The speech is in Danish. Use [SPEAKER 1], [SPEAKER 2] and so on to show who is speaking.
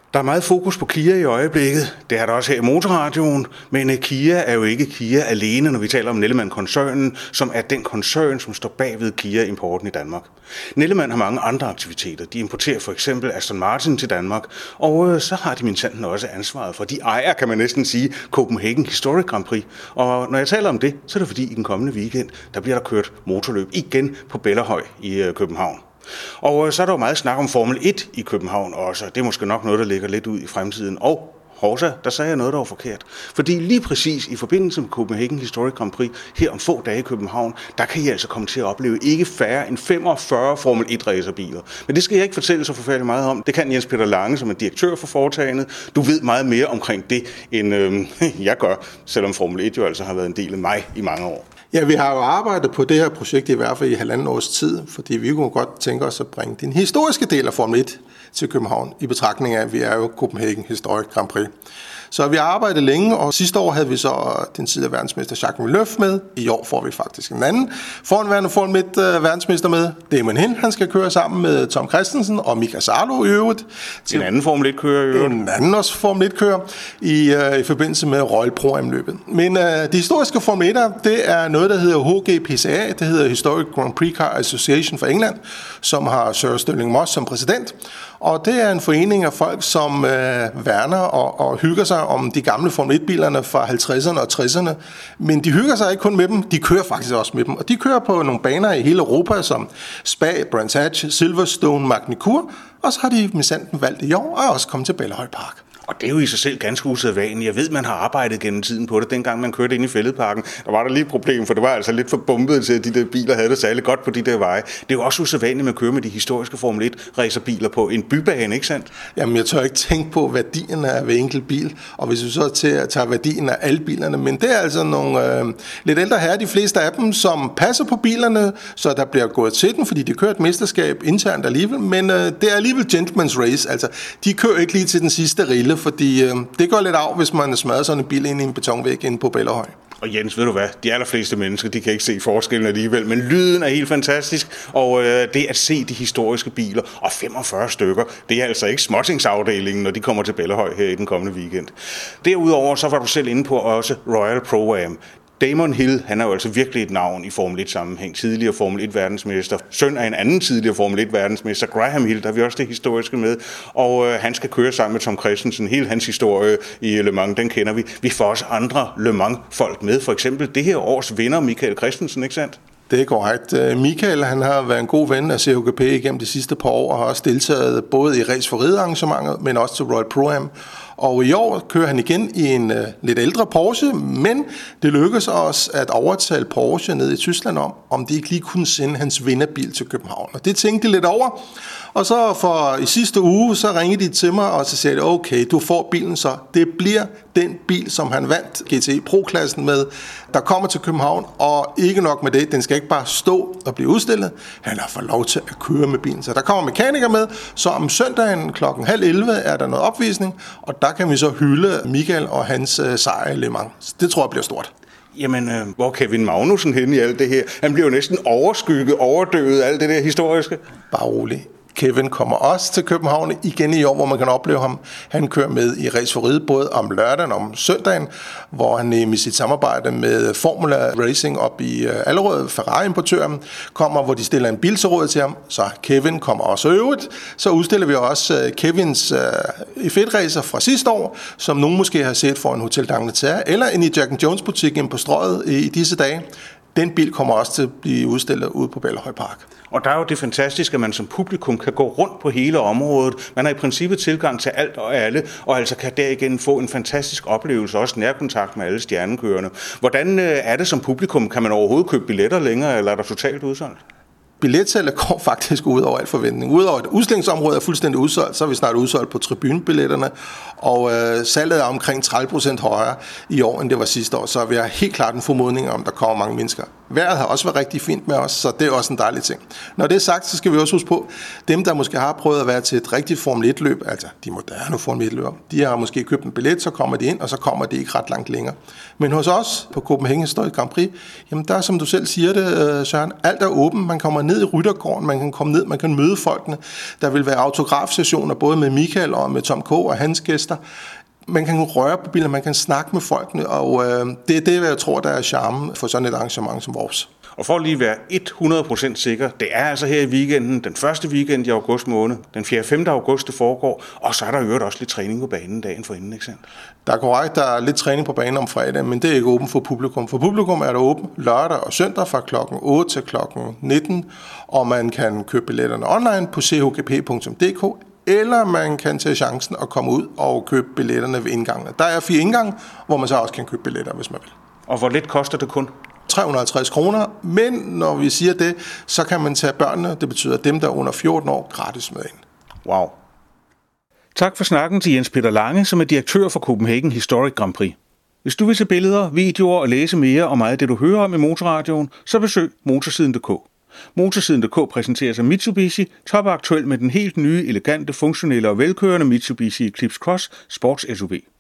[SPEAKER 1] Der er meget fokus på Kia i øjeblikket. Det er der også her i Motorradioen. Men Kia er jo ikke Kia alene, når vi taler om Nellemann-koncernen, som er den koncern, som står bag ved Kia-importen i Danmark. Nellemann har mange andre aktiviteter. De importerer for eksempel Aston Martin til Danmark, og så har de minsandten også ansvaret for. De ejer, kan man næsten sige, Copenhagen Historic Grand Prix. Og når jeg taler om det, så er det fordi i den kommende weekend, der bliver der kørt motorløb igen på Bellahøj i København. Og så er der jo meget snak om Formel 1 i København også. Det er måske nok noget, der ligger lidt ud i fremtiden. Og Horsa, der sagde jeg noget, der var forkert. Fordi lige præcis i forbindelse med Copenhagen Historic Grand Prix, her om få dage i København, der kan I altså komme til at opleve ikke færre end 45 Formel 1-racerbiler. Men det skal jeg ikke fortælle så forfærdeligt meget om. Det kan Jens Peter Lange, som er direktør for foretagendet. Du ved meget mere omkring det, end jeg gør, selvom Formel 1 jo altså har været en del af mig i mange år.
[SPEAKER 2] Ja, vi har jo arbejdet på det her projekt i hvert fald i 1,5 års tid, fordi vi kunne godt tænke os at bringe den historiske del af Formel 1 til København, i betragtning af, at vi er jo Copenhagen Historic Grand Prix. Så vi har arbejdet længe, og sidste år havde vi så den tidligere verdensmester Jacques Villeneuve med. I år får vi faktisk en anden foranværende Formel 1 verdensmester med. Damon Hill, han skal køre sammen med Tom Christensen og Mika Salo i øvrigt.
[SPEAKER 1] En anden Formel 1-kører i øvrigt.
[SPEAKER 2] En anden også Formel 1-kører i forbindelse med Royal Pro-løbet. Men det historiske Formel 1'er, det er noget, der hedder HGPCA. Det hedder Historic Grand Prix Car Association for England, som har Sir Stirling Moss som præsident. Og det er en forening af folk, som værner og hygger sig om de gamle Formel 1-bilerne fra 50'erne og 60'erne. Men de hygger sig ikke kun med dem, de kører faktisk også med dem. Og de kører på nogle baner i hele Europa, som Spa, Brands Hatch, Silverstone, Magny-Cours. Og så har de minsandten valgt i år og også kommet til Bellahøj Park.
[SPEAKER 1] Og det er jo i sig selv ganske usædvanligt. Jeg ved, man har arbejdet gennem tiden på det. Dengang man kørte ind i Fælledparken, der var der lige et problem, for det var altså lidt for bumpet til, at de der biler havde det særlig godt på de der veje. Det er jo også usædvanligt, at man kører med de historiske Formel 1-racerbiler på en bybane, ikke sandt?
[SPEAKER 2] Jamen, jeg tør ikke tænke på værdien af hver enkelt bil, og hvis vi så tager værdien af alle bilerne, men det er altså nogle lidt ældre herrer, de fleste af dem, som passer på bilerne, så der bliver gået til den, fordi de kører et mesterskab internt alligevel, men det er alligevel gentleman's race, altså de kører ikke lige til den sidste rille, fordi det går lidt af, hvis man smadrer sådan en bil ind i en betonvæg inde på Bellahøj.
[SPEAKER 1] Og Jens, ved du hvad? De allerfleste mennesker, de kan ikke se forskellen alligevel, men lyden er helt fantastisk, og det at se de historiske biler, og 45 stykker, det er altså ikke småtingsafdelingen, når de kommer til Bellahøj her i den kommende weekend. Derudover så var du selv inde på også Royal Pro-Am. Damon Hill, han er jo altså virkelig et navn i Formel 1-sammenhæng. Tidligere Formel 1-verdensmester. Søn af en anden tidligere Formel 1-verdensmester, Graham Hill, der har vi også det historiske med. Og han skal køre sammen med Tom Christensen. Hele hans historie i Le Mans, den kender vi. Vi får også andre Le Mans-folk med. For eksempel det her års vinder, Michael Christensen, ikke sandt?
[SPEAKER 2] Det er korrekt. Michael, han har været en god ven af COGP igennem de sidste par år, og har også deltaget både i race for ride-arrangementet, men også til Royal Pro-Am. Og i år kører han igen i en lidt ældre Porsche, men det lykkedes os at overtale Porsche ned i Tyskland om de ikke lige kunne sende hans vinderbil til København. Og det tænkte de lidt over. Og så i sidste uge, så ringede de til mig, og så sagde de, okay, du får bilen så. Det bliver den bil, som han vandt GTE Pro-klassen med, der kommer til København, og ikke nok med det, den skal ikke bare stå og blive udstillet. Han har fået lov til at køre med bilen. Så der kommer mekaniker med, så om søndagen kl. 10:30 er der noget opvisning, og der kan vi så hylde Michael og hans sejr i Le Mans. Det tror jeg bliver stort.
[SPEAKER 1] Jamen, hvor er Kevin Magnussen henne i alt det her? Han bliver jo næsten overskygget, overdøvet, alt det der historiske.
[SPEAKER 2] Bare rolig. Kevin kommer også til København igen i år, hvor man kan opleve ham. Han kører med i race for ride både om lørdagen og om søndagen, hvor han med sit samarbejde med Formula Racing op i Allerød, Ferrari-importøren, kommer, hvor de stiller en bil til råd til ham. Så Kevin kommer også øvrigt. Så udstiller vi også Kevins F1-racer fra sidste år, som nogen måske har set for en Hotel d'Angleterre, eller en i Jack & Jones butik inde på Strøget i disse dage. Den bil kommer også til at blive udstillet ude på Bellahøj Park.
[SPEAKER 1] Og der er jo det fantastiske, at man som publikum kan gå rundt på hele området. Man har i princippet tilgang til alt og alle, og altså kan derigennem få en fantastisk oplevelse, også nærkontakt med alle stjernekørerne. Hvordan er det som publikum? Kan man overhovedet købe billetter længere, eller er der totalt udsolgt?
[SPEAKER 2] Billetsalget går faktisk ud over al forventning. Udover at udstillingsområdet er fuldstændig udsolgt, så er vi snart udsolgt på tribunebilletterne, og salget er omkring 30% højere i år, end det var sidste år, så vi har helt klart en formodning om, der kommer mange mennesker. Vejret har også været rigtig fint med os, så det er også en dejlig ting. Når det er sagt, så skal vi også huske på, dem der måske har prøvet at være til et rigtigt Formel 1-løb, altså de moderne Formel 1-løber, de har måske købt en billet, så kommer de ind, og så kommer de ikke ret langt længere. Men hos os på Copenhagen Historic Grand Prix, jamen der, som du selv siger det, Søren, alt er åbent, man kommer ned i ryttergården, man kan komme ned, man kan møde folkene. Der vil være autografsessioner både med Michael og med Tom K. og hans gæster. Man kan røre på biler, man kan snakke med folkene, og det er det, jeg tror, der er charmen for sådan et arrangement som vores.
[SPEAKER 1] Og for at lige være 100% sikker, det er altså her i weekenden, den første weekend i august måned, den 4. og 5. august det foregår, og så er der jo også lidt træning på banen dagen forinden, ikke sandt?
[SPEAKER 2] Der er korrekt, der er lidt træning på banen om fredag, men det er ikke åbent for publikum. For publikum er der åbent lørdag og søndag fra kl. 8 til kl. 19, og man kan købe billetterne online på chgp.dk, eller man kan tage chancen og komme ud og købe billetterne ved indgangen. Der er 4 indgange, hvor man så også kan købe billetter, hvis man vil.
[SPEAKER 1] Og hvor lidt koster det kun?
[SPEAKER 2] 350 kroner, men når vi siger det, så kan man tage børnene, det betyder dem, der er under 14 år, gratis med ind.
[SPEAKER 1] Wow. Tak for snakken til Jens Peter Lange, som er direktør for Copenhagen Historic Grand Prix. Hvis du vil se billeder, videoer og læse mere om meget af det, du hører om i Motorradioen, så besøg motorsiden.dk. Motorsiden.dk præsenteres af Mitsubishi, topaktuel med den helt nye, elegante, funktionelle og velkørende Mitsubishi Eclipse Cross Sports SUV.